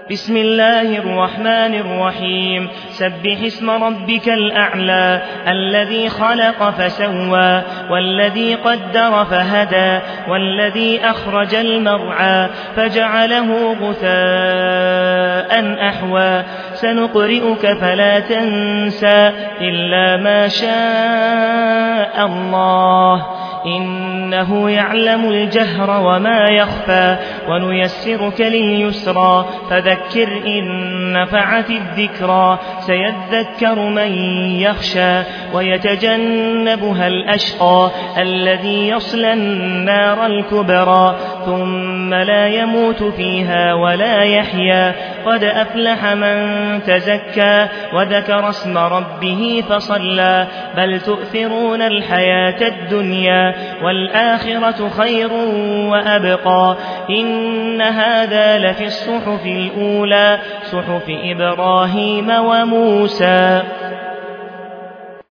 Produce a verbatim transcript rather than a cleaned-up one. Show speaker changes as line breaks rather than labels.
بسم الله الرحمن الرحيم سبح اسم ربك الأعلى الذي خلق فسوى والذي قدر فهدى والذي أخرج المرعى فجعله غثاء أحوى سنقرئك فلا تنسى إلا ما شاء الله إنه يعلم الجهر وما يخفى ونيسرك لليسرى فذكر إن نفعت الذكرى سيذكر من يخشى ويتجنبها الأشقى الذي يصلى النار الكبرى ثم لا يموت فيها ولا يحيا قد أفلح من تزكى وذكر اسم ربه فصلى بل تؤثرون الحياة الدنيا والآخرة خير وأبقى إن هذا لفي الصحف الأولى صحف إبراهيم وموسى.